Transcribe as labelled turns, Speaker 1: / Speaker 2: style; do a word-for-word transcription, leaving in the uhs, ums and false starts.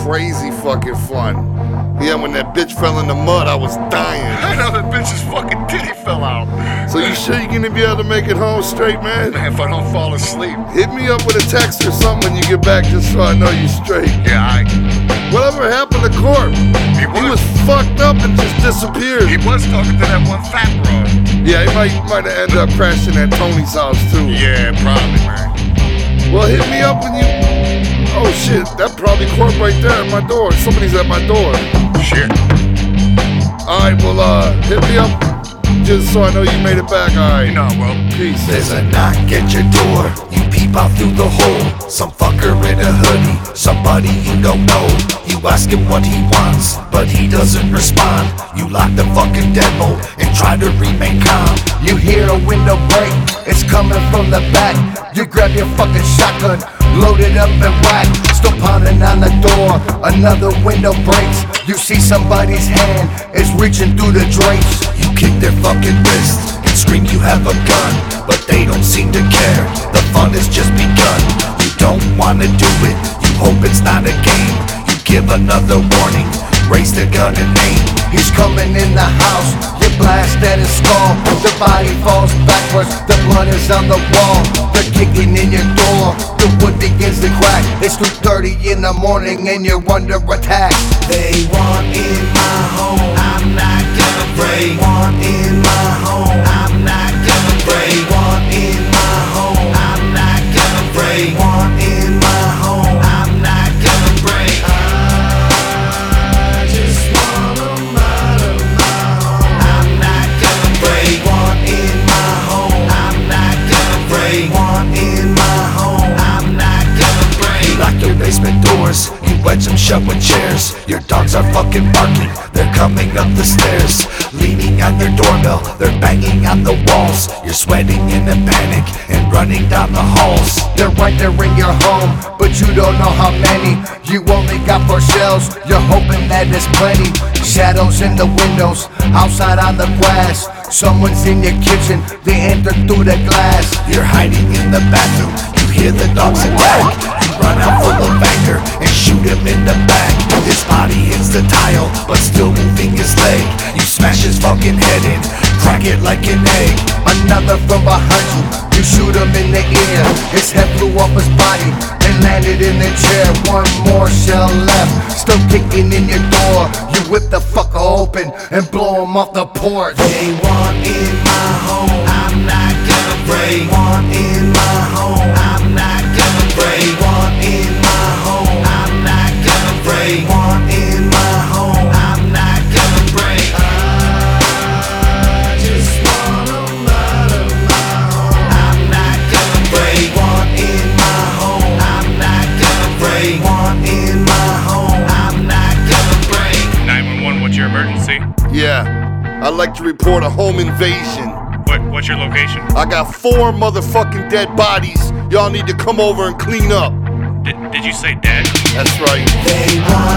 Speaker 1: crazy fucking fun. Yeah, when that bitch fell in the mud, I was dying.
Speaker 2: I know that bitch's fucking titty fell out.
Speaker 1: So you sure you're gonna be able to make it home straight, man?
Speaker 2: Man, if I don't fall asleep.
Speaker 1: Hit me up with a text or something when you get back just so I know you're straight.
Speaker 2: Yeah, I...
Speaker 1: Whatever happened to Corp?
Speaker 2: He was,
Speaker 1: he was fucked up and just disappeared.
Speaker 2: He was talking to that one fat broad.
Speaker 1: Yeah, he might might have ended up crashing at Tony's house too.
Speaker 2: Yeah, probably, man.
Speaker 1: Well, hit me up when you... Oh shit, that probably Corp right there at my door. Somebody's at my door.
Speaker 2: Shit.
Speaker 1: Alright, well, uh, hit me up just so I know you made it back. Alright.
Speaker 2: You know I will.
Speaker 1: Peace.
Speaker 3: There's a knock at your door. You peep out through the hole. Some fucker in a hoodie, somebody you don't know. You ask him what he wants, but he doesn't respond. You lock the fucking deadbolt and try to remain calm. You hear a window break, it's coming from the back. You grab your fucking shotgun, load it up and whack. Still pounding on the door, another window breaks. You see somebody's hand, it's reaching through the drapes. You kick their fucking wrist and scream you have a gun, but they don't seem to care. The fun has just begun. You don't wanna do it, you hope it's not a game. You give another warning, raise the gun and aim. He's coming in the house, you blast at his skull. The body falls backwards, the blood is on the wall. They're kicking in your door, the wood begins to crack. It's two thirty in the morning and you're under attack. They want in my home, I'm not gonna break. They want in my home, I'm not gonna break. They want in my home, I'm not gonna break. They want in my home, I'm not gonna break. I just want 'em out of my home, I'm not gonna break. They want in my home, I'm not gonna break. They want in my home, I'm not gonna break. You lock your basement doors, you wedge them shut with chairs. Your dogs are fucking barking, they're coming up the stairs. Leaning on their doorbell, they're banging on the walls. You're sweating in a panic and running down the halls. They're right there in your home, but you don't know how many. You only got four shells, you're hoping that there's plenty. Shadows in the windows, outside on the grass. Someone's in your kitchen, they enter through the glass. You're hiding in the bathroom, you hear the dogs attack. You run out full of anger and shoot him in the back. His body hits the tile, but still moving his leg. You smash his fucking head in, crack it like an egg. Another from behind you, you shoot him in the ear. His head flew off his body and landed in the chair. One more shell left, still kicking in your door. You whip the fucker open and blow him off the porch. They want in my home, I'm not gonna break. They want in my home, I'm not gonna break. They want in my home, I'm not gonna break. They want in my home, I'm not gonna break. I just want 'em out of my home, I'm not gonna break. They want in my home, I'm not gonna break. They want in my home, I'm not gonna break.
Speaker 4: nine one one, what's your emergency?
Speaker 1: Yeah, I'd like to report a home invasion.
Speaker 4: What? What's your location?
Speaker 1: I got four motherfucking dead bodies. Y'all need to come over and clean up.
Speaker 4: D- did you say dead?
Speaker 1: That's right.
Speaker 3: They want